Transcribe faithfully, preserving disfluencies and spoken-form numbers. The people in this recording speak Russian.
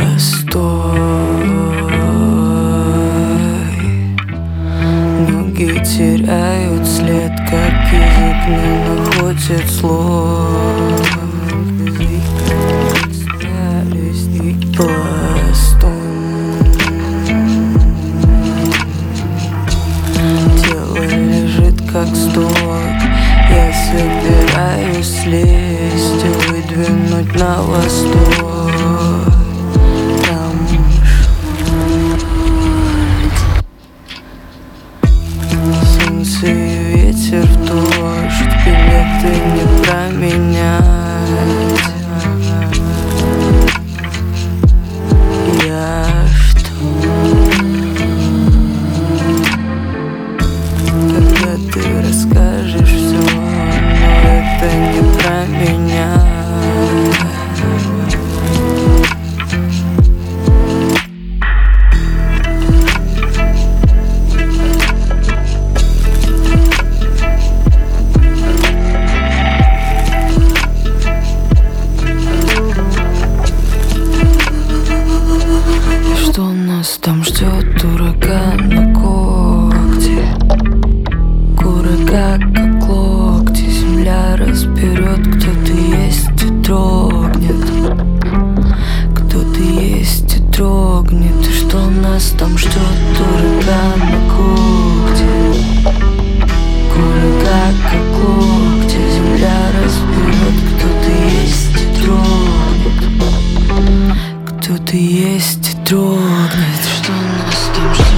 Ноги теряют след, как язык не находит слов. Остались и пластом. Тело лежит как сток. Я собираюсь слезть и выдвинуть на восток. Там солнце и ветер в дождь, билеты не променять. Я что? Когда ты расскажешь все, но это не про меня. Что нас там ждет, дурака на когте? Курага как локти, земля разберет. Кто ты есть и дрогнет, кто ты есть и дрогнет. И что нас там ждет, дурака на когте? Курага как локти, земля разберет. Кто ты есть и дрогнет, кто ты есть и дрогнет. Что нас там ждет?